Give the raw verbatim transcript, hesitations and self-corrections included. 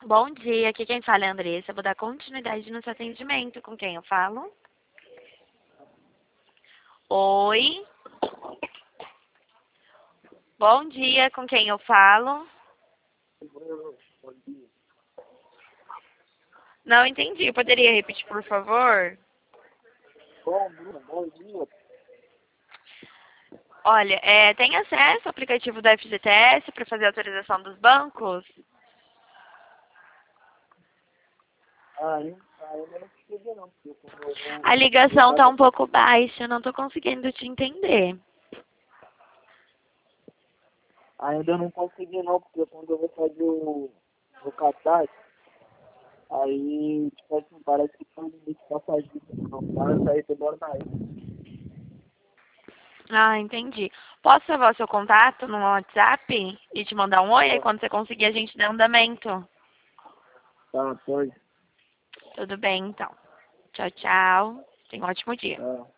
Bom dia, aqui quem fala é a Andressa. Eu vou dar continuidade no seu atendimento. Com quem eu falo? Oi. Bom dia, com quem eu falo? Não entendi. Poderia repetir, por favor? Bom dia, bom dia. Olha, é, tem acesso ao aplicativo da F G T S para fazer a autorização dos bancos? Ainda, ainda não consegui não, porque quando eu vou A fazer ligação tá cada... um pouco baixa, eu não tô conseguindo te entender. Ainda não consegui não, porque quando eu vou fazer o, o cadastro, aí, tipo assim, parece que tem um limite pra fazer, não para sair toda hora daí. Ah, entendi. Posso salvar o seu contato no WhatsApp e te mandar um oi? Aí Ó, quando você conseguir, a gente dá andamento. tá, pode. Tudo bem, então. Tchau, tchau. Tenha um ótimo dia. Tá.